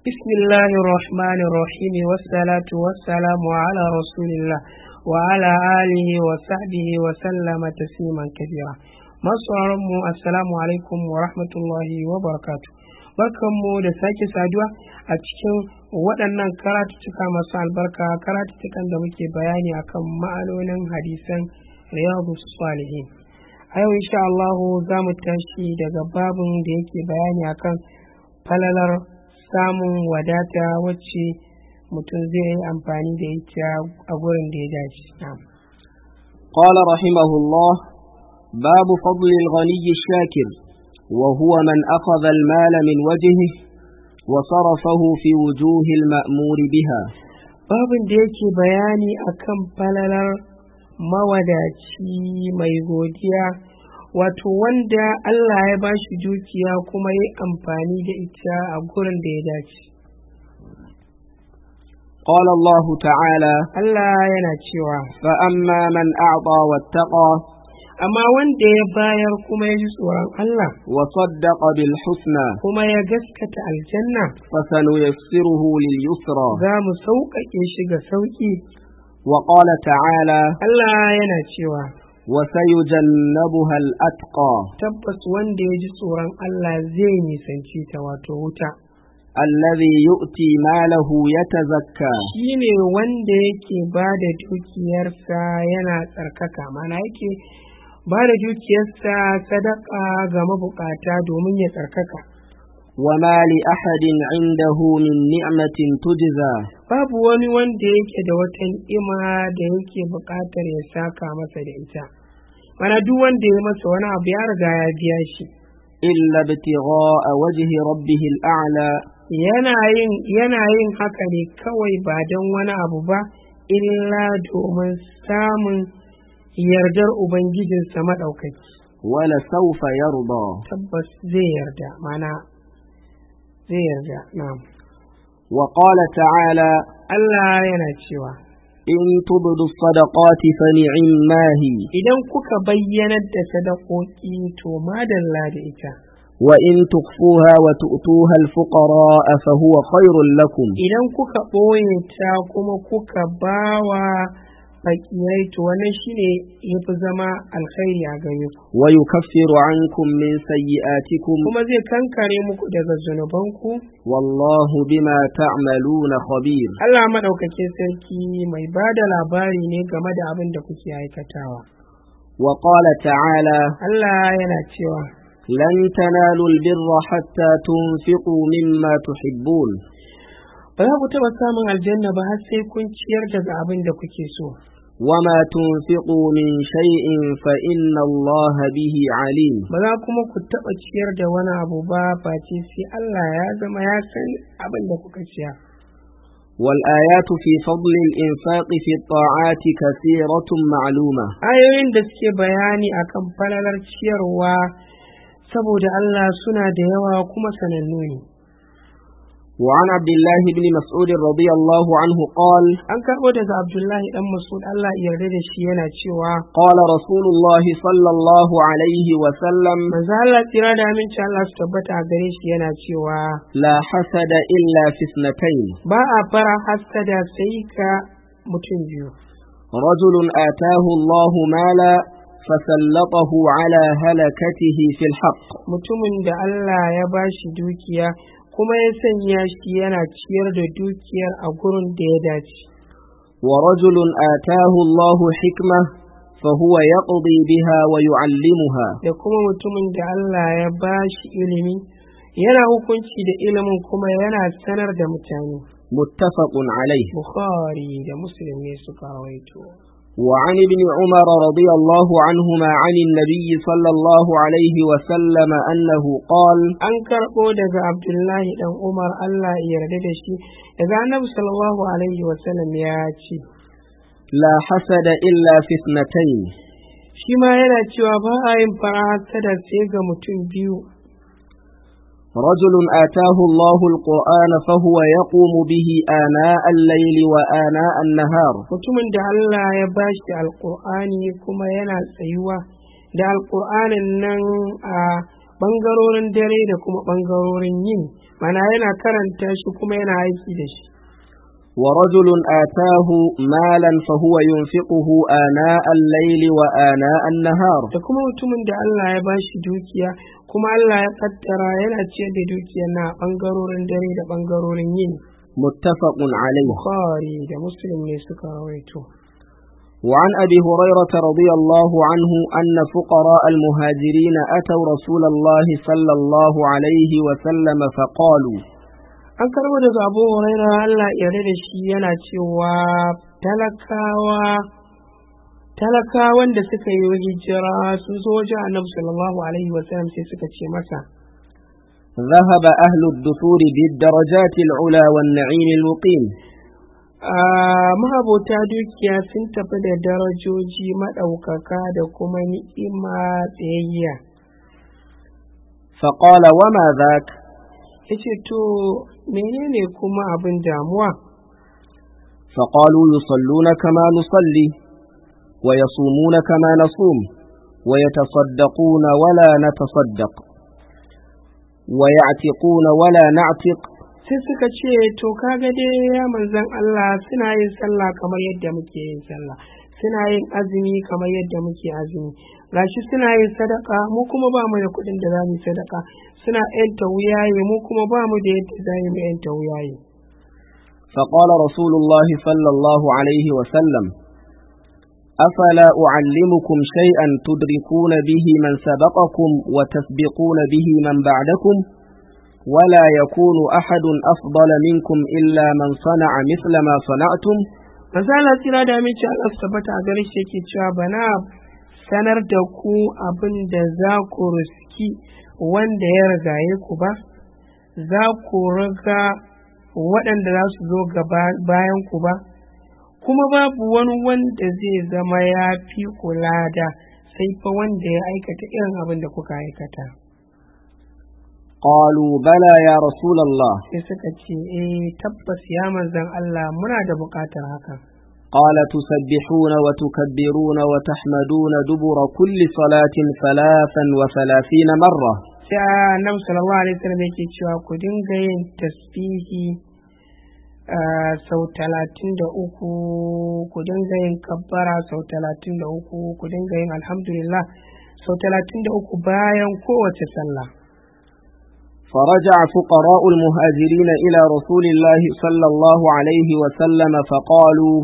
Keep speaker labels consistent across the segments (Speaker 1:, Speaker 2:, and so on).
Speaker 1: بسم الله الرحمن الرحيم والصلاة والسلام على رسول الله وعلى آله وصحبه وسلم تسليما كثيرا. masu assalamu alaikum wa rahmatullahi wa barakatuh. Barkanmu da sake saduwa a cikin waɗannan karatuttuka masu albarka, karatuttukan da muke bayani akan ma'anonin hadisan riyadus salihin. A yau insha Allah za mu tashi daga babin da yake bayani akan falalar samun wadata wacce mutum zai yi amfani da ita a gurin da ya dace.
Speaker 2: قال رحمه الله: باب فضل الغني الشاكر، وهو من أخذ المال من وجهه وصرفه في وجوه المأمور بها.
Speaker 1: باب da yake bayani akan falalar mawadaci mai godiya, wato wanda Allah ya bashi dukiya kuma yi amfani da ita a gurin da ya dace.
Speaker 2: قال الله تعالى:
Speaker 1: Allah yana cewa,
Speaker 2: فأما من أعطى واتقى
Speaker 1: amma wanda ya bayar kuma ya ji tsoron Allah
Speaker 2: وصدق بالحسنى
Speaker 1: kuma ya gaskata aljanna,
Speaker 2: فسنيسره لليسرى.
Speaker 1: za mu sauƙaƙe shi ga sauƙi.
Speaker 2: وقال تعالى:
Speaker 1: Allah yana cewa,
Speaker 2: وسيجنبها الأتقى
Speaker 1: tabbas wanda ya ji tsoron Allah zai nisanci ta, wato wuta.
Speaker 2: الذي يؤتي ماله يتزكى
Speaker 1: shine wanda yake ba da dukiyarsa yana tsarkaka, mana yake ba da dukiyarsa sadaka ga mabukata domin ya tsarkaka.
Speaker 2: وما لأحد عنده من نعمة تجزى
Speaker 1: Babu wani wanda yake da wata ni'ima da yake buƙatar ya saka masa da ita, mana duk wanda ya masa wani abu ya riga ya biya shi.
Speaker 2: إلا ابتغاء وجه ربه الأعلى
Speaker 1: yana yin haka ne kawai ba don wani abu ba, illa domin samun yardar ubangijinsa maɗaukaki.
Speaker 2: ولسوف يرضى.
Speaker 1: Tabbas zai yarda, mana zai yarda. Na'am.
Speaker 2: وقال تعالى:
Speaker 1: Allah yana cewa,
Speaker 2: إن تبدوا الصدقات فنعما هي
Speaker 1: idan kuka bayyanar da sadakoki to madalla da ita,
Speaker 2: وإن تخفوها وتؤتوها الفقراء فهو خير لكم
Speaker 1: idan kuka ɓoye ta kuma kuka bawa fakirai to wannan shine yafi zama alkhairi a gare ku,
Speaker 2: ويكفر عنكم من سيئاتكم
Speaker 1: kuma zai kankare muku daga zunubanku.
Speaker 2: والله بما تعملون خبير.
Speaker 1: Allah madaukakin sarki mai bada labari ne game da abin da kuke aikatawa.
Speaker 2: وقال تعالى:
Speaker 1: Allah yana cewa,
Speaker 2: لن تنالوا البر حتى تنفقوا مما تحبون
Speaker 1: ba za ku taɓa samun aljanna ba har sai kun ciyar daga abin da kuke so.
Speaker 2: وما تنفقوا من شيء فإن الله به عليم.
Speaker 1: Ba za kuma ku taɓa ciyar da wani abu ba face sai Allah ya zama ya san abin da kuka ciyar.
Speaker 2: والآيات في فضل الإنفاق في الطاعات كثيرة معلومة.
Speaker 1: Ayoyin da suke bayani akan falalar ciyarwa saboda Allah suna da yawa kuma sanannu ne.
Speaker 2: وعن عبد الله بن مسعود رضي الله عنه قال:
Speaker 1: An karɓo daga Abdullahi dan Mas'ud, Allah ya yarda da shi, yana cewa,
Speaker 2: قال رسول الله صلى الله عليه وسلم:
Speaker 1: manzo Allah tsira da aminci Allah su tabbata a gare shi yana cewa,
Speaker 2: لا حسد إلا في اثنتين:
Speaker 1: ba a fara hasada sai ka mutum biyu.
Speaker 2: رجل آتاه الله مالا فسلطه على هلكته في الحق
Speaker 1: Mutumin da Allah ya bashi dukiya kuma ya sanya shi yana ciyar da dukiyar a gurin da ya dace.
Speaker 2: ورجل آتاه الله حكمة فهو يقضي بها ويعلمها
Speaker 1: Da kuma mutumin da Allah ya bashi ilimi yana hukunci da ilimin kuma yana sanar da mutane.
Speaker 2: متفق عليه.
Speaker 1: Bukhari da Muslim ne suka rawaito.
Speaker 2: وعن ابن عمر رضي الله عنهما عن النبي صلى الله عليه وسلم أنه قال:
Speaker 1: An karɓo daga Abdullahi dan Umar, Allah ya yarda da shi, daga Annabi sallallahu alaihi wa sallam ya ce,
Speaker 2: لا حسد إلا في اثنتين:
Speaker 1: shi ma yana cewa ba a yin fara hasada sai ga mutum biyu.
Speaker 2: رجل آتاه الله القرآن فهو يقوم به آناء الليل وآناء النهار
Speaker 1: Mutumin da Allah ya bashi alƙur'ani kuma yana tsayuwa da alƙur'anin nan a ɓangarorin dare da kuma ɓangarorin yini, mana yana karanta shi kuma yana aiki da shi.
Speaker 2: ورجل آتاه مالا فهو ينفقه آناء الليل وآناء النهار
Speaker 1: Da kuma mutumin da Allah ya bashi dukiya kuma Allah ya kaddara yana ciyar da dukiyar na bangarorin dare da bangarorin yini.
Speaker 2: متفق عليه.
Speaker 1: Bukhari da Muslim ne suka rawaito.
Speaker 2: وعن أبي هريرة رضي الله عنه أن فقراء المهاجرين أتوا رسول الله صلى الله عليه وسلم فقالوا
Speaker 1: An karbo daga Abu Hurairah Allah ya yarda da shi yana cewa talakawan da suka yi hijira sun zo wajen Annabi sallallahu alaihi wasallam sai suka ce masa
Speaker 2: ذهب أهل الدثور بالدرجات العلى والنعيم المقيم
Speaker 1: mahabota dukiya sun tafi da darajoji maɗaukaka da kuma ni'ima tsayayya.
Speaker 2: فقال وما ذاك
Speaker 1: Yace to menene kuma abin damuwa?
Speaker 2: فقالوا يصلون كما نصلي ويصومون كما نصوم ويتصدقون ولا نتصدق ويعتقون ولا نعتق.
Speaker 1: Sai suka ce to kaga dai ya manzon Allah suna yin sallah kamar yadda muke yin sallah, suna yin azumi kamar yadda muke azumi, gashi suna yin sadaka mu kuma ba mu da kuɗin da za mu yi sadaka, suna yanta wuyaye mu kuma ba mu da yadda za mu yanta wuyaye.
Speaker 2: فقال رسول الله صلى الله عليه وسلم أفلا أعلمكم شيئا تدركون به من سبقكم وتسبقون به من بعدكم ولا يكون أحد أفضل منكم إلا من صنع مثل ما صنعتم.
Speaker 1: Masala tsira da aminci Allah su tabbata a gare shi yake cewa bana sanar da ku abin da za ku riski wanda ya rigaye ku ba, za ku riga waɗanda za su zo bayan ku ba, kuma babu wani wanda zai zama ya fi kula da sai fa wanda ya aikata irin abin da kuka aikata.
Speaker 2: قالوا بلى يا رسول الله.
Speaker 1: Sai suka ce tabbas ya manzon Allah muna da buƙatar haka.
Speaker 2: قال تسبحون وتكبرون وتحمدون دبر كل صلاة 33 مرة.
Speaker 1: Sai Annabi sallallahu alaihi wasallam yake cewa ku dinga yin tasbihi sau 33, ku dinga yin kabbara sau 33, ku dinga yin alhamdulillah sau 33 bayan kowace sallah.
Speaker 2: فرجع فقراء المهاجرين إلى رسول الله صلى الله عليه وسلم فقالوا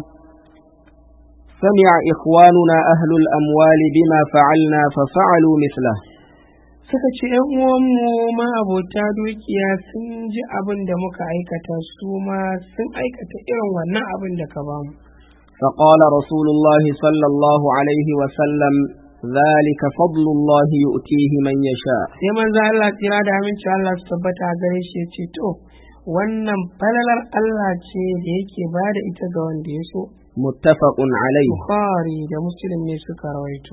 Speaker 2: سمع إخواننا أهل الأموال بما فعلنا ففعلوا مثله.
Speaker 1: Suka ce ‘yan uwanmu ma abota dukiya sun ji abin da muka aikata su ma sun aikata irin wannan abin da ka bamu.
Speaker 2: فقال رسول الله صلى الله عليه وسلم ذلك فضل الله يؤتيه من يشاء.
Speaker 1: Sai manzo Allah tsira da aminci Allah su tabbata a gare shi ce to wannan falalar Allah ce da yake ba da ita ga wanda ya so.
Speaker 2: متفق عليه.
Speaker 1: Bukhari da Muslim ne suka rawaito.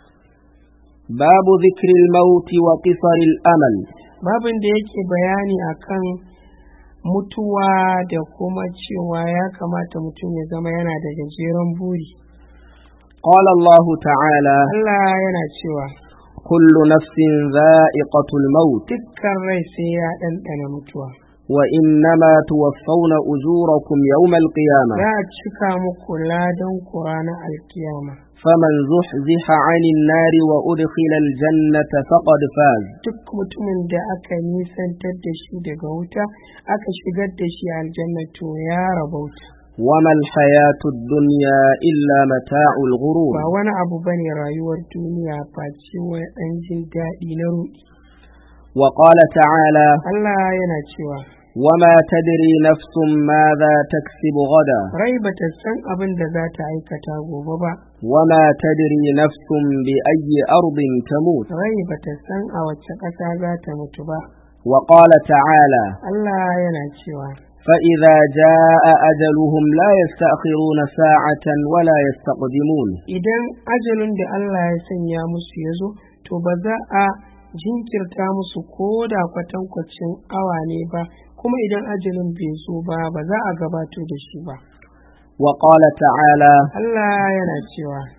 Speaker 2: باب ذكر الموت وقصر الأمل.
Speaker 1: Babin da yake bayani akan mutuwa da kuma cewa ya kamata mutum ya zama yana da gajeren buri.
Speaker 2: قال الله تعالى
Speaker 1: Allah yana cewa
Speaker 2: كل نفس ذائقة الموت
Speaker 1: dukkan rai sai ya ɗanɗana mutuwa.
Speaker 2: وإنما توفون أجوركم يوم القيامة.
Speaker 1: Za a cika muku ladan ku ranar alkiyama.
Speaker 2: فمن زحزح عن النار وأدخل الجنة فقد فاز.
Speaker 1: Duk mutumin da aka nisantar da shi daga wuta aka shigar da shi aljanna to ya rabauta.
Speaker 2: وما الحياة الدنيا إلا متاع الغرور.
Speaker 1: Ba wani abu bane rayuwar duniya face wani ɗan jin daɗi na ruɗi.
Speaker 2: وقال تعالى
Speaker 1: Allah yana cewa
Speaker 2: وما تدري نفس ماذا تكسب غدا.
Speaker 1: rai bata san abin da za ta aikata gobe ba.
Speaker 2: وما تدري نفس بأي أرض تموت.
Speaker 1: Rai bata san a wacce ƙasa za ta mutu ba.
Speaker 2: وقال تعالى
Speaker 1: Allah yana cewa
Speaker 2: فإذا جاء أجلهم لا يستأخرون ساعة ولا يستقدمون.
Speaker 1: idan ajalin da Allah ya sanya musu ya zo to ba za a jinkirta musu ko da kwatankwacin awa ne ba, kuma idan ajalin bai zo ba ba za a gabato da shi ba.
Speaker 2: وقال تعالى
Speaker 1: Allah yana cewa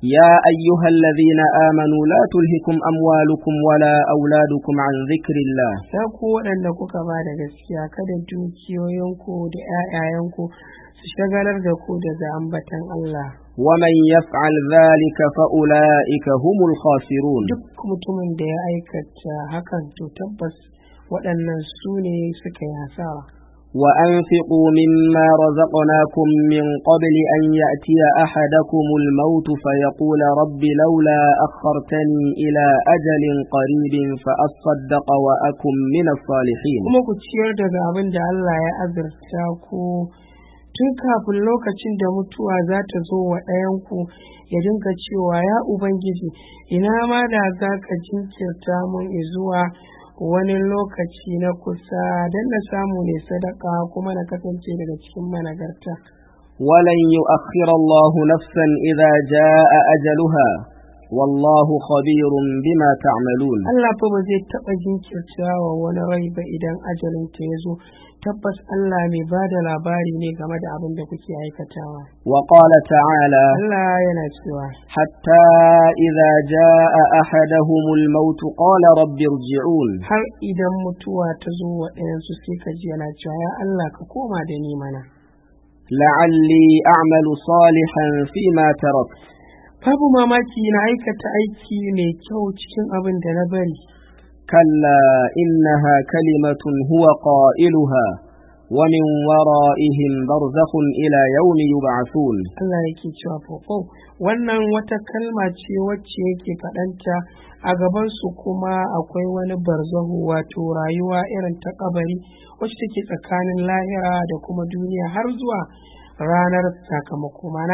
Speaker 2: يا أيها الذين آمنوا لا تلهكم أموالكم ولا أولادكم عن ذكر الله
Speaker 1: ya ku waɗanda kuka ba da gaskiya kada dukiyoyinku da ‘ya'yayenku su shagalar da ku daga ambatan Allah.
Speaker 2: ومن يفعل ذلك فأولئك هم الخاسرون
Speaker 1: Duk mutumin da ya aikata hakan to tabbas waɗannan su ne suka yi hasara.
Speaker 2: وأنفقوا مما رزقناكم من قبل أن يأتي أحدكم الموت فيقول رب لولا أخرتني إلى أجل قريب فأصدق وأكن من الصالحين
Speaker 1: Kuma ku ciyar daga abin da Allah ya azurta ku tun kafin lokacin da mutuwa za ta zo wa ɗayanku ya dinga cewa ya Ubangiji ina ma da za ka jinkirta mun zuwa wani lokaci na kusa don na samu ne sadaka kuma na kasance daga cikin managarta.
Speaker 2: ولن يؤخر الله نفسا إذا جاء أجلها والله خبير بما تعملون
Speaker 1: Allah fa ba zai taɓa jinkirta wa wani rai ba idan ajalinta ya zo, tabbas Allah mai ba da labari ne game da abin da kuke aikatawa.
Speaker 2: وقال تعالى
Speaker 1: Allah yana cewa
Speaker 2: حتى إذا جاء أحدهم الموت قال رب ارجعون
Speaker 1: har idan mutuwa ta zo wa ɗayansu sai ka ji yana cewa ya Allah ka koma da ni mana.
Speaker 2: لعلي أعمل صالحا فيما تركت
Speaker 1: Babu mamaki na aikata aiki mai kyau cikin abin da na bari.
Speaker 2: كلا إنها كلمة هو قائلها ومن ورائهم برزخ إلى يوم يبعثون
Speaker 1: Allah yake cewa fofo wannan wata kalma ce wacce yake faɗanta a gabansu kuma akwai wani barzahu wato rayuwa irin ta kabari wacce take tsakanin lahira da kuma duniya har zuwa ranar sakamako mana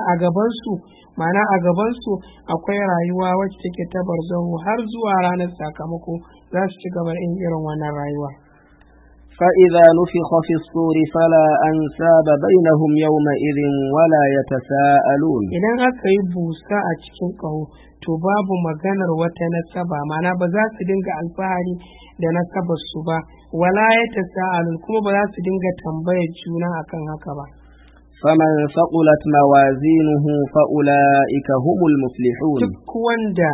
Speaker 1: a gabansu akwai rayuwa wacce take ta barzahu har zuwa ranar sakamako za su ci gaba da irin wannan rayuwa.
Speaker 2: فإذا نفخ في الصور فلا أنساب بينهم يومئذ ولا يتساءلون
Speaker 1: Idan aka yi busa a cikin ƙaho to babu maganar wata nasaba mana ba za su dinga alfahari da nasabar su ba wala ya tasa'alun kuma ba za su dinga tambayar juna akan haka ba.
Speaker 2: فمن ثقلت موازينه فأولئك هم المفلحون
Speaker 1: Duk wanda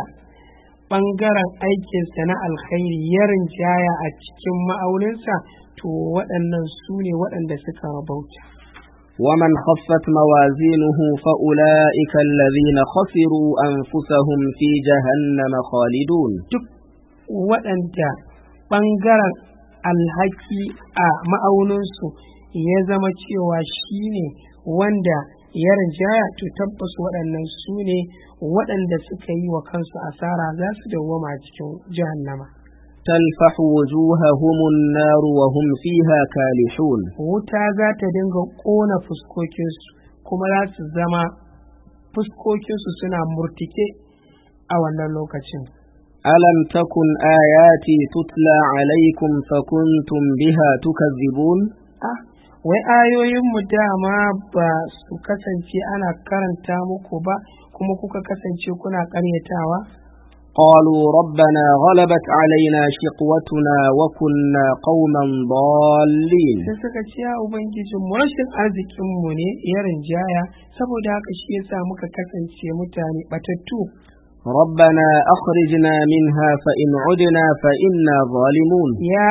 Speaker 1: ɓangaren aikinsa na alkhairi ya rinjaya a cikin ma'auninsa to waɗannan su ne waɗanda suka rabauta.
Speaker 2: ومن خفت موازينه فأولئك الذين خسروا أنفسهم في جهنم خالدون
Speaker 1: Duk waɗanda ɓangaren alhaki a ma'auninsu ya zama cewa shi ne wanda ya rinjaya to tabbas waɗannan su ne waɗanda suka yi wa kansu asara za su dawwama a cikin jahannama.
Speaker 2: تلفح وجوههم النار وهم فيها كالحون
Speaker 1: Wuta za ta dinga ƙona fuskokinsu kuma za su zama fuskokinsu suna murtike a wannan lokacin.
Speaker 2: ألم تكن آياتي تتلى عليكم فكنتم بها تكذبون
Speaker 1: Wai ayoyinmu dama ba su kasance ana karanta muku ba kuma kuka kasance kuna ƙaryatawa?
Speaker 2: قالوا ربنا غلبت علينا شقوتنا وكنا قوما ضالين
Speaker 1: Sai suka ce ya Ubangijinmu rashin arzikinmu ne ya rinjaya saboda haka shi yasa muka kasance mutane batattu.
Speaker 2: ربنا أخرجنا منها فإن عدنا فإنا ظالمون
Speaker 1: Ya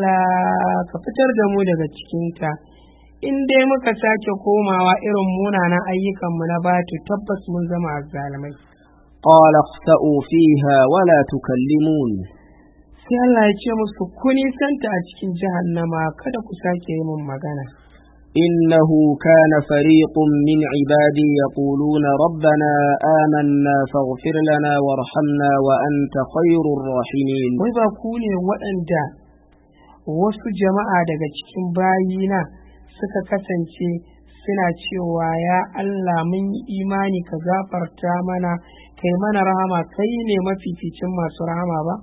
Speaker 1: Allah ka fitar da mu daga cikinta in dai muka sake komawa irin munanan ayyukanmu na batu tabbas mun zama azzalimai.
Speaker 2: قال اخسأوا فيها ولا تكلمون
Speaker 1: Sai Allah ya ce musu ku nisanta a cikin jahannama kada ku sake yi mun magana.
Speaker 2: إنه كان فريق من عبادي يقولون ربنا آمنا فاغفر لنا وارحمنا وأنت خير الراحمين
Speaker 1: Wai ba ku ne waɗanda wasu jama'a daga cikin bayina suka kasance suna cewa ya Allah mun yi imani ka gafarta mana kai mana rahama kai ne mafificin masu rahama ba.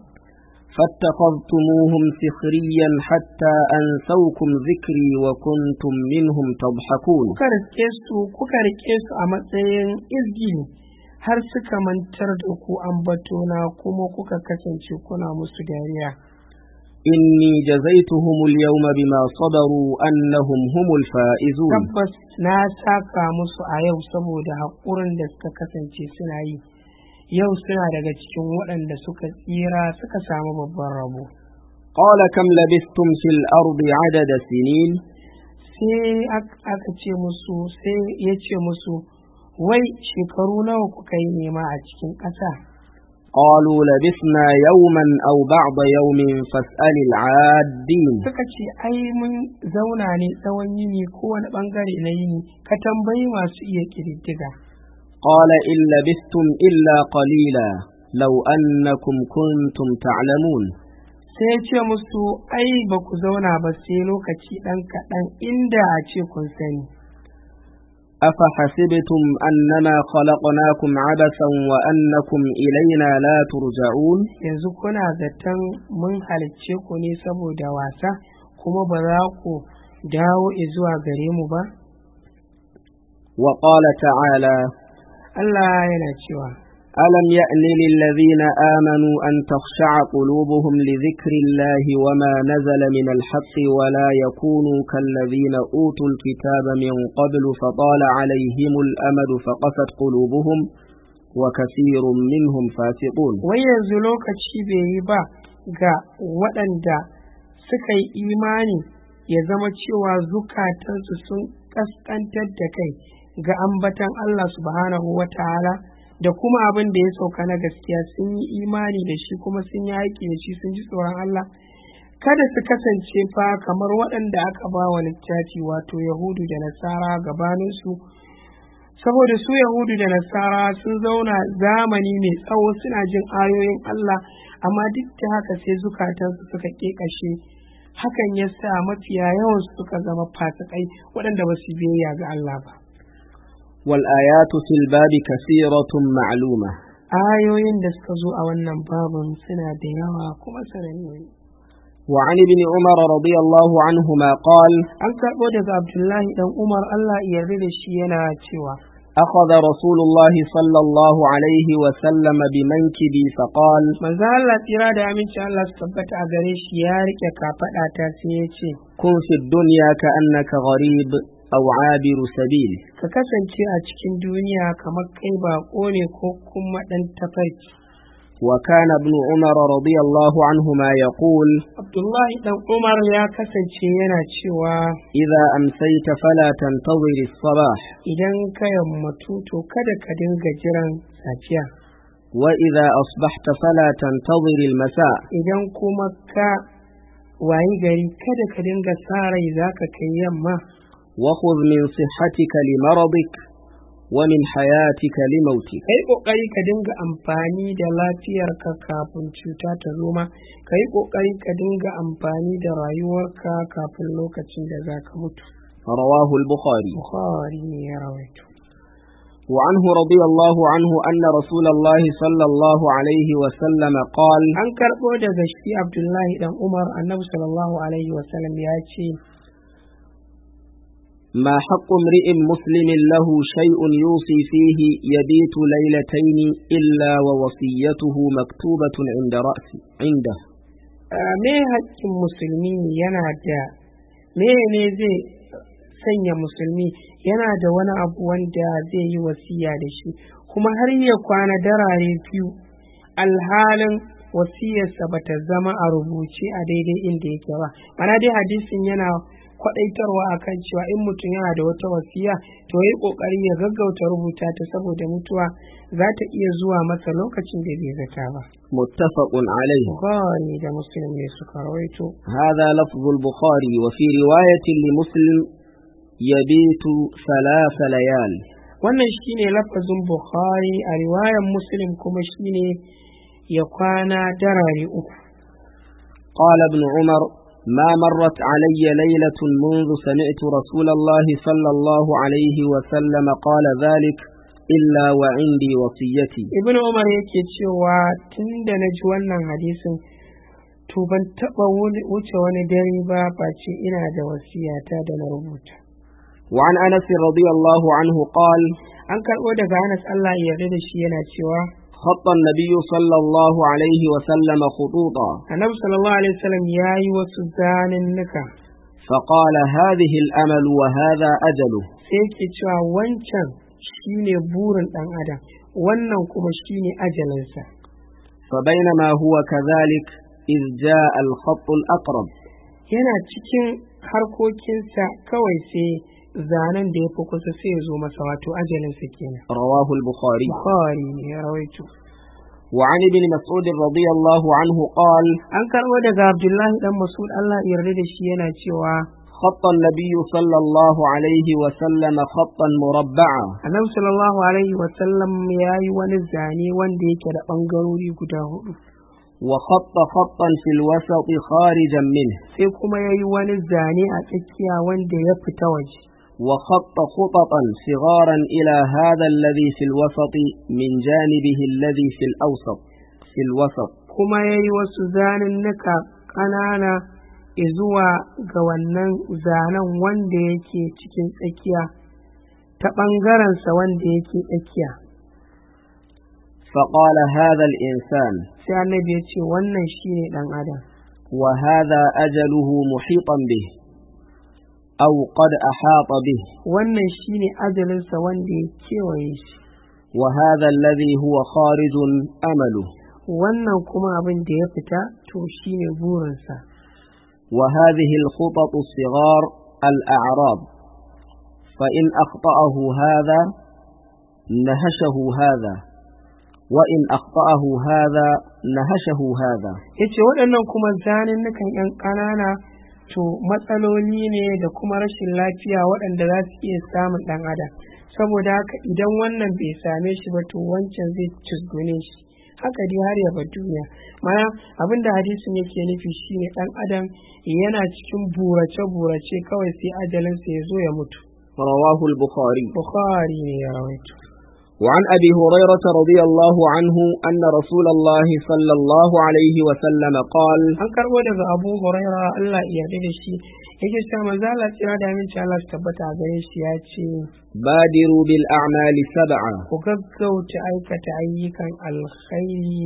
Speaker 2: فاتخذتموهم سخريا حتى أنسوكم ذكري وكنتم منهم تضحكون
Speaker 1: kuka rike su a matsayin izgili har suka mantar da ku ambatona kuma kuka kasance kuna musu dariya.
Speaker 2: إني جزيتهم اليوم بما صبروا أنهم هم الفائزون.
Speaker 1: tabbas na saka musu a yau saboda haƙurin da suka kasance suna yi, yau suna daga cikin waɗanda suka tsira suka samu babban rabo.
Speaker 2: قال كم لبثتم في الأرض عدد سنين؟
Speaker 1: sai aka ce musu, sai ya ce musu, wai shekaru nawa kuka yi nema a cikin ƙasa?
Speaker 2: قالوا لبثنا يوما أو بعض يوم فاسأل العادين.
Speaker 1: suka ce ai mun zauna ne tsawon yini ko wani bangare na yini, ka tambayi masu iya ƙididdiga.
Speaker 2: قال إن لبثتم إلا قليلا لو أنكم كنتم تعلمون.
Speaker 1: sai ya ce musu, ai ba ku zauna ba sai lokaci ɗan kaɗan, inda a ce kun sani.
Speaker 2: أفحسبتم أنما خلقناكم عبثا وأنكم إلينا لا ترجعون.
Speaker 1: yanzu kuna zaton mun halicce ku ne saboda wasa kuma ba za ku dawo zuwa gare mu ba?
Speaker 2: وقال تعالى
Speaker 1: Allah yana cewa,
Speaker 2: ألم يأن للذين آمنوا أن تخشع قلوبهم لذكر الله وما نزل من الحق ولا يكونوا كالذين أوتوا الكتاب من قبل فطال عليهم الأمد فقست قلوبهم وكثير منهم فاسقون.
Speaker 1: wai yanzu lokaci bai yi ba ga waɗanda suka yi imani ya zama cewa zukatansu sun ƙasƙantar da kai ga ambatan Allah subhanahu wa ta'ala da kuma abin da ya sauka na gaskiya, sun yi imani da shi kuma sun yi aiki da shi, sun ji tsoron Allah. Kada su kasance fa kamar waɗanda aka ba wa littafi, wato Yahudu da Nasara gabaninsu, saboda su Yahudu da Nasara sun zauna zamani mai tsawo suna jin ayoyin Allah, amma duk da haka sai zukatansu suka ƙeƙashe. Hakan ya sa mafiya yawansu suka zama fasikai waɗanda ba su biyayya ga Allah ba.
Speaker 2: والآيات في الباب كثيرة معلومة.
Speaker 1: ayoyin da suka zo a wannan babin suna da yawa kuma sanannu.
Speaker 2: وعن ابن عمر رضي الله عنهما قال
Speaker 1: an karɓo daga Abdullahi dan Umar, Allah ya yarda da shi, yana cewa
Speaker 2: أخذ رسول الله صلى الله عليه وسلم بمنكبي فقال
Speaker 1: manzo Allah tsira da aminci Allah su tabbata a gare shi ya rike kafaɗa ta sai ya ce,
Speaker 2: كن في الدنيا كأنك غريب أو عابر سبيل.
Speaker 1: ka kasance a cikin duniya kamar kai baƙo ne ko kuma ɗan tafarki.
Speaker 2: وكان ابن عمر رضي الله عنهما يقول
Speaker 1: Abdullahi dan Umar ya kasance yana cewa,
Speaker 2: إذا أمسيت فلا تنتظر الصباح
Speaker 1: idan ka yammatu to kada ka dinga jiran safiya,
Speaker 2: وإذا أصبحت فلا تنتظر المساء
Speaker 1: idan kuma ka wayi gari kada ka dinga sa rai za ka kai yamma.
Speaker 2: وخذ من صحتك لمرضك ومن حياتك لموتك.
Speaker 1: Kai ƙoƙari ka dinga amfani da lafiyarka kafin cuta ta zo ma, kai ƙoƙari ka dinga amfani da rayuwarka kafin lokacin da za ka mutu.
Speaker 2: رواه البخاري.
Speaker 1: Bukhari ne ya rawaito.
Speaker 2: وعنه رضي الله عنه أن رسول الله صلى الله عليه وسلم قال
Speaker 1: An karɓo daga shi Abdullahi dan Umar, Annabi sallallahu alaihi wasallam ya ce,
Speaker 2: ما حق امرئ مسلم له شيء يوصي فيه يبيت ليلتين إلا ووصيته مكتوبة عند رأسه عنده.
Speaker 1: me haƙƙin musulmi yana da me ne zai sanya musulmi yana da wani abu wanda zai yi wasiya da shi kuma har ya kwana darare biyu alhalin wasiyarsa bata zama a rubuce a daidai inda yake ba. Mana dai hadisin yana kwadaitarwa akan cewa in mutum yana da wata wasiya to yayi kokari ya gaggauta rubuta ta saboda mutuwa za ta iya zuwa masa lokacin da bai zata ba.
Speaker 2: متفق عليه.
Speaker 1: Bukhari da Muslim ne suka rawaito.
Speaker 2: هذا لفظ البخاري وفي رواية لمسلم يبيت 3 ليال.
Speaker 1: Wannan shine lafazin Bukhari, a riwayar Muslim kuma shine ya kwana darare uku.
Speaker 2: قال ابن عمر ما مرت علي ليلة منذ سمعت رسول الله صلى الله عليه وسلم قال ذلك إلا وعندي وصيتي.
Speaker 1: Ibn Umar yake cewa tunda na ji wannan hadisin to ban taɓa wuce wani dare ba face ina da wasiyata da na rubuta.
Speaker 2: وعن أنس رضي الله عنه قال
Speaker 1: An karɓo daga Anas Allah ya yarda da shi yana cewa
Speaker 2: خط النبي صلى الله عليه وسلم خطوطا
Speaker 1: annabi sallallahu alaihi wasallam yayi wasu zanennuka
Speaker 2: فقال هذه الأمل وهذا أجله.
Speaker 1: sai yake cewa wancan shine burin dan adam wannan kuma shine ajalinsa.
Speaker 2: فبينما هو كذلك إذ جاء الخط الأقرب.
Speaker 1: yana cikin harkokinsa kawai sai zanen da ya fi kusa sai ya zo masa wato ajalinsa kenan.
Speaker 2: رواه البخاري.
Speaker 1: Bukhari ne ya rawaito.
Speaker 2: وعن ابن مسعود رضي الله عنه قال
Speaker 1: An karɓo daga Abdullahi dan Mas'ud Allah ya yarda da shi yana cewa
Speaker 2: خط النبي صلى الله عليه وسلم خطا مربعا.
Speaker 1: Annabi sallallahu alaihi wa sallam yayi wani zane wanda yake da bangarori guda hudu.
Speaker 2: وخط خطا في الوسط خارجا منه.
Speaker 1: Sai kuma yayi wani zane a tsakiya wanda ya fita waje.
Speaker 2: وخط خططا صغارا إلى هذا الذي في الوسط من جانبه الذي في الأوسط في الوسط.
Speaker 1: Kuma yayi wasu zanennuka ƙanana zuwa ga wannan zanen wanda yake cikin tsakiya ta ɓangarensa wanda yake tsakiya.
Speaker 2: فقال هذا الإنسان
Speaker 1: Sai annabi ya ce wannan shine ɗan adam
Speaker 2: وهذا أجله محيطا به أو قد أحاط به
Speaker 1: wannan shine ajalinsa wanda ya kewaye shi
Speaker 2: وهذا الذي هو خارج أمله
Speaker 1: wannan kuma abin da ya fita to shine burinsa.
Speaker 2: وهذه الخطط الصغار الأعراض فإن أخطأه هذا نهشه هذا وإن أخطأه هذا نهشه هذا.
Speaker 1: yace waɗannan kuma zanennukan 'yan ƙanana to matsaloli ne da kuma rashin lafiya waɗanda za su iya samun ɗan adam saboda haka idan wannan bai same shi ba to wancan zai cizgune shi haka dai har ya bar duniya. Mana abin da hadisin yake nufi shine ɗan adam yana cikin burace-burace kawai sai ajalinsa ya zo ya mutu.
Speaker 2: رواه البخاري.
Speaker 1: Bukhari ne ya rawaito.
Speaker 2: وعن أبي هريرة رضي الله عنه أن رسول الله صلى الله عليه وسلم قال
Speaker 1: An karɓo daga Abu Huraira Allah ya yarda da shi yake cewa manzo Allah tsira da aminci Allah su tabbata a gare shi ya ce
Speaker 2: بادروا بالأعمال سبعا.
Speaker 1: ku gaggauta aikata ayyukan alkhairi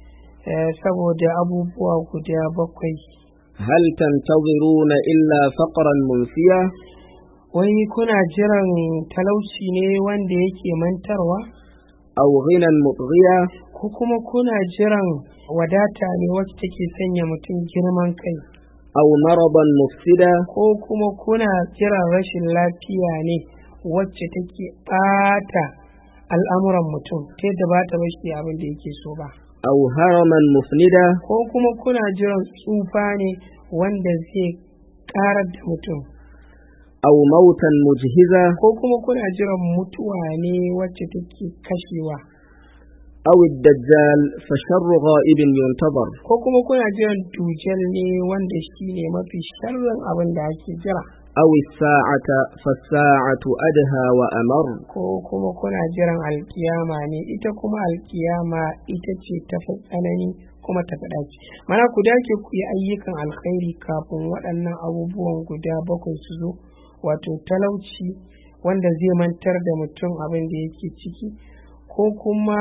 Speaker 1: saboda abubuwa guda bakwai.
Speaker 2: هل تنتظرون إلا فقرا منسيا
Speaker 1: Wai kuna jiran talauci ne wanda yake mantarwa
Speaker 2: أو غنى مطغيا
Speaker 1: ko kuma kuna jiran wadata ne wacce take sanya mutum girman kai
Speaker 2: أو مرضا مفسدا
Speaker 1: ko kuma kuna jiran rashin lafiya ne wacce take ɓata al'amuran mutum ta yadda ba ta bashi abin da yake so ba
Speaker 2: أو هرما مفندا
Speaker 1: ko kuma kuna jiran tsufa ne wanda zai ƙarar da mutum
Speaker 2: أو موتا مجهزا
Speaker 1: ko kuma kuna jiran mutuwa ne wacce take kashewa
Speaker 2: أو الدجال فشر غائب ينتظر
Speaker 1: ko kuma kuna jiran dujal ne wanda shi ne mafi sharrin abin da ake jira
Speaker 2: أو الساعة فالساعة أدهى وأمر
Speaker 1: ko kuma kuna jiran alkiyama ne ita kuma alkiyama ita ce tafi tsanani kuma tafi ɗaci. Mana ku dace ku yi ayyukan alkhairi kafin waɗannan abubuwan guda bakwai su zo wato talauci wanda zai mantar da mutum abin da yake ciki ko kuma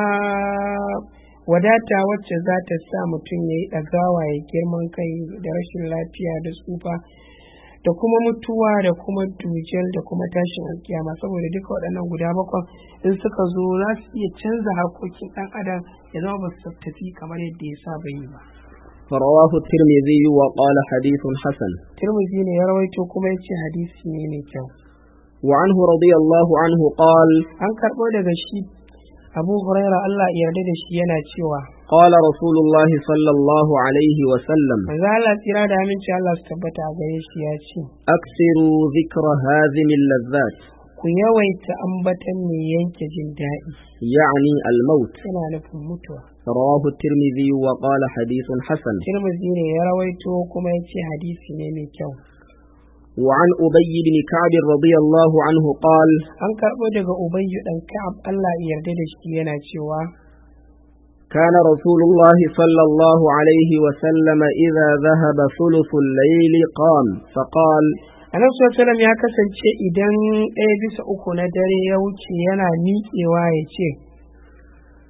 Speaker 1: wadata wacce za ta sa mutum ya yi ɗagawa ya girman kai da rashin lafiya da tsufa da kuma mutuwa da kuma dujal da kuma tashin alkiyama saboda duka waɗannan guda bakwai in suka zo za su iya canza harkokin ɗan adam ya zama ba su tafi kamar yadda ya saba yi ba.
Speaker 2: رواه الترمذي وقال حديث حسن.
Speaker 1: Tirmidhi ne ya rawaito kuma yace hadisi ne mai kyau.
Speaker 2: وعنه رضي الله عنه قال
Speaker 1: An karɓo daga shi Abu Huraira Allah ya yarda da shi yana cewa
Speaker 2: قال رسول الله صلى الله عليه وسلم
Speaker 1: manzo Allah tsira da aminci Allah su tabbata a gare shi ya ce
Speaker 2: أكثروا ذكر هذه اللذات
Speaker 1: ku yawaita ambatan mai yanke jin daɗi
Speaker 2: يعني الموت.
Speaker 1: yana nufin mutuwa.
Speaker 2: رواه الترمذي وقال حديث حسن.
Speaker 1: Tirmidhi ne ya rawaito kuma yace hadisi ne mai kyau.
Speaker 2: وعن أبي بن كعب رضي الله عنه قال
Speaker 1: An karɓo daga Ubayyu ɗan Ka'ab Allah ya yarda da shi yana cewa
Speaker 2: كان رسول الله صلى الله عليه وسلم إذا ذهب ثلث الليل قام فقال
Speaker 1: Annabi sallallahu alaihi wasallam ya kasance idan 1/3 na dare ya wuce yana miƙewa ya ce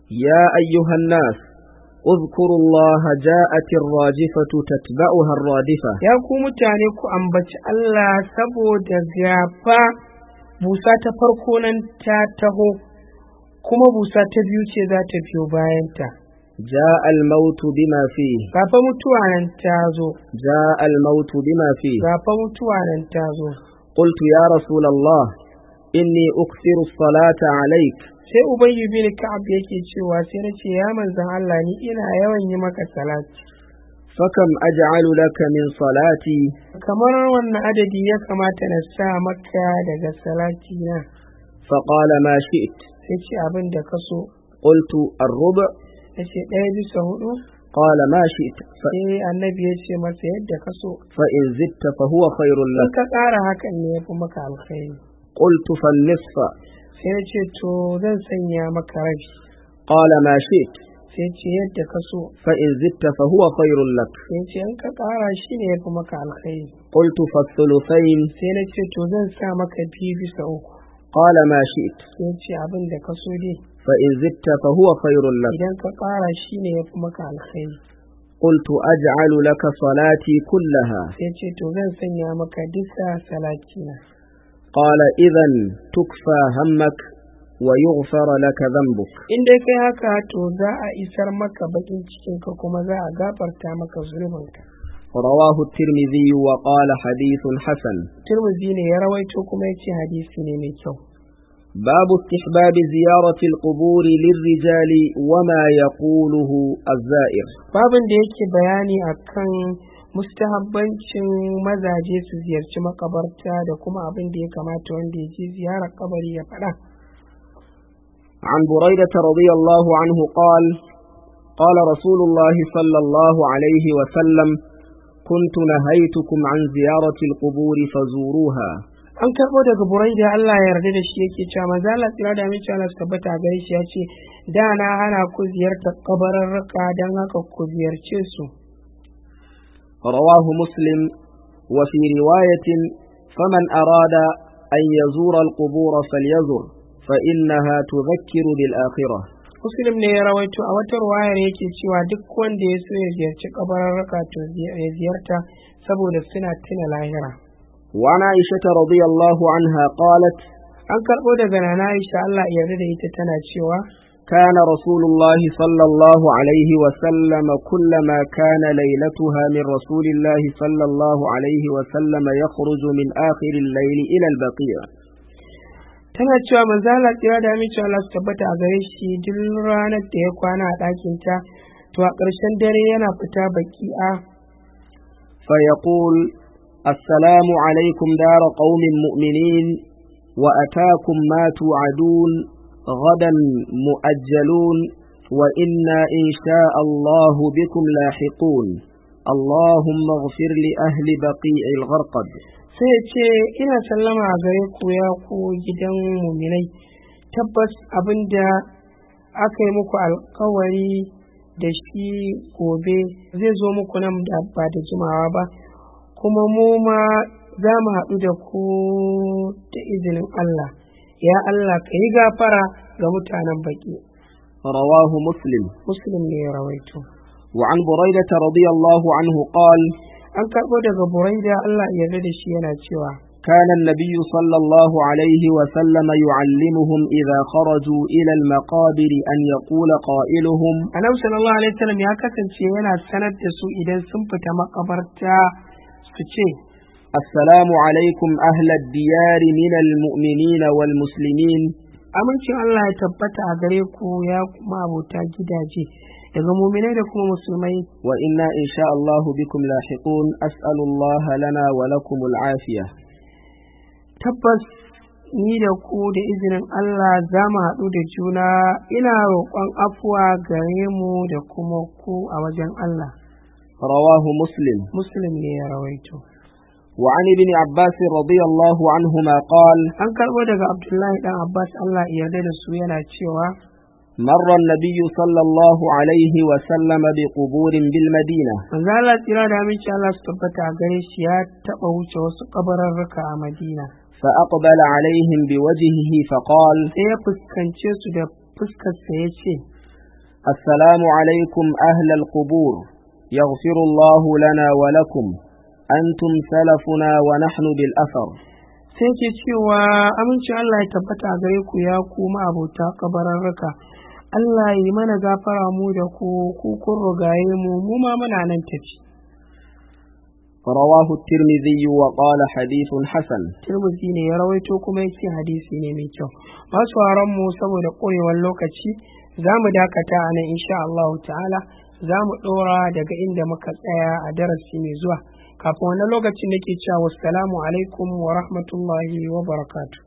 Speaker 2: يا أيها الناس اذكروا الله جاءت الراجفة تتبعها الرادفة.
Speaker 1: ya ku mutane ku ambaci Allah saboda gafa busa ta farko nan ta taho kuma busa ta biyu ce za ta biyo bayanta.
Speaker 2: جاء الموت بما فيه.
Speaker 1: gafa mutuwa nan ta zo.
Speaker 2: جاء الموت بما فيه.
Speaker 1: gafa mutuwa nan ta zo.
Speaker 2: قلت يا رسول الله إني أكثر الصلاة عليك.
Speaker 1: sai Ubayy bin Ka'ab yake cewa sai na ce ya manzon Allah ni ina yawan yi maka salati.
Speaker 2: فكم أجعل لك من صلاتي؟
Speaker 1: kamar wannan adadi ya kamata na sa maka daga salati na.
Speaker 2: فقال ما شئت.
Speaker 1: sai ce abin da ka so.
Speaker 2: قلت الربع.
Speaker 1: yace 1/4.
Speaker 2: قال ما شئت.
Speaker 1: sai annabi ya ce masa yadda ka so.
Speaker 2: فإن زدت فهو خير
Speaker 1: in
Speaker 2: لك.
Speaker 1: ka ƙara hakan ne ya fi maka alkhairi.
Speaker 2: قلت فالنصف.
Speaker 1: sai ya ce to zan sanya maka rabi.
Speaker 2: قال ما شئت.
Speaker 1: sai ya ce yadda ka so.
Speaker 2: فإن زدت فهو خير لك.
Speaker 1: sai ya ce in ka ƙara shi ne ya fi maka alkhairi.
Speaker 2: قلت فالثلثين.
Speaker 1: sai na ce to zan sa maka 2/3.
Speaker 2: قال ما شئت.
Speaker 1: sai ya ce abin da ka so dai.
Speaker 2: فإن زدت فهو خير لك.
Speaker 1: idan ka ƙara shi ne ya fi maka alkhairi.
Speaker 2: قلت أجعل لك صلاتي كلها.
Speaker 1: sai ya ce to zan sanya maka duka salatina.
Speaker 2: قال إذن تكفى همك ويغفر لك ذنبك.
Speaker 1: in dai kai haka to za a isar maka bakin cikinka kuma za a gafarta maka zunubinka.
Speaker 2: رواه الترمذي وقال حديث حسن.
Speaker 1: Tirmidhi ne ya rawaito kuma yace hadisi ne mai kyau.
Speaker 2: باب استحباب زيارة القبور للرجال وما يقوله الزائر.
Speaker 1: babin da yake bayani akan mustahabbancin mazaje su ziyarci makabarta da kuma abin da ya kamata wanda ya je ziyarar kabari ya faɗa.
Speaker 2: عن بريدة رضي الله عنه قال قال رسول الله صلى الله عليه وسلم كنت نهيتكم عن زيارة القبور فزوروها.
Speaker 1: an karɓo daga Buraida Allah ya yarda da shi yake cewa manzo Allah tsira da aminci Allah su tabbata a gare shi ya ce da na hana ku ziyartar kabararraka dan haka ku ziyarce su.
Speaker 2: رواه مسلم وفي رواية فمن أراد أن يزور القبور فليزر فإنها تذكر بالآخرة.
Speaker 1: Muslim ne ya rawaito a wata ruwayar yake cewa duk wanda ya so ya ziyarci kabararraka to ya ziyarta saboda suna tuna lahira.
Speaker 2: وعن عائشة رضي الله عنها قالت
Speaker 1: an karɓo daga nana Aisha Allah ya yarda da ita tana cewa
Speaker 2: كان رسول الله صلى الله عليه وسلم كلما كان ليلتها من رسول الله صلى الله عليه وسلم يخرج من آخر الليل إلى البقيع.
Speaker 1: tana cewa manzo Allah tsira da aminci Allah su tabbata a gare shi duk ranar da ya kwana a ɗakin ta to a ƙarshen dare yana fita baki'a
Speaker 2: فيقول السلام عليكم دار قوم مؤمنين وأتاكم ما توعدون غدا مؤجلون وإنا إن شاء الله بكم لاحقون اللهم اغفر لأهل بقيع الغرقد.
Speaker 1: sai ya ce ina sallama a gare ku ya ku gidan muminai tabbas abinda aka yi muku alkawari da shi gobe zai zo muku nan da ba da jimawa ba kuma mu ma za mu haɗu da ku da izinin Allah ya Allah ka yi gafara ga mutanen baki.
Speaker 2: رواه مسلم.
Speaker 1: Muslim ne ya rawaito.
Speaker 2: وعن بريدة رضي الله عنه قال
Speaker 1: an karɓo daga Buraida Allah ya yarda da shi yana cewa
Speaker 2: كان النبي صلى الله عليه وسلم يعلمهم إذا خرجوا إلى المقابر أن يقول قائلهم
Speaker 1: Annabi sallallahu alaihi wasallam ya kasance yana sanar da su idan sun fita makabarta su ce
Speaker 2: السلام عليكم أهل الديار من المؤمنين والمسلمين.
Speaker 1: amincin Allah ya tabbata a gare ku ya kuma abota gidaje daga mu'minai da kuma musulmai.
Speaker 2: وإنا إن شاء الله بكم لاحقون أسأل الله لنا ولكم العافية.
Speaker 1: tabbas ni da ku da izinin Allah za mu haɗu da juna ina roƙon afuwa gare mu da kuma ku a wajen Allah.
Speaker 2: رواه مسلم.
Speaker 1: Muslim ne ya rawaito.
Speaker 2: وعن ابن عباس رضي الله عنهما قال
Speaker 1: an karɓo daga Abdullahi dan Abbas Allah ya yarda da su yana cewa
Speaker 2: مر النبي صلى الله عليه وسلم بقبور بالمدينة.
Speaker 1: manzo Allah tsira da aminci Allah su tabbata a gare shi ya taɓa wuce wasu kabararruka a Madina
Speaker 2: فأقبل عليهم بوجهه فقال
Speaker 1: sai ya fuskance su da fuskarsa ya ce
Speaker 2: السلام عليكم أهل القبور يغفر الله لنا ولكم أنتم سلفنا ونحن بالأثر.
Speaker 1: sai ke cewa amincin Allah ya tabbata a gare ku ya kuma abota kabararraka, Allah yi mana gafara mu da ku kun rugaye mu ma muna nan tafi.
Speaker 2: رواه الترمذي وقال حديث حسن.
Speaker 1: Tirmidhi ne ya rawaito kuma yake hadisi ne mai kyau. Masu haran mu saboda ƙurewar lokaci za mu dakata a nan insha Allah ta'ala, za mu ɗora daga inda muka tsaya a darasi mai zuwa. Kafin wannan lokacin nake cewa wassalamu alaikum wa rahmatullahi wa barakatuh.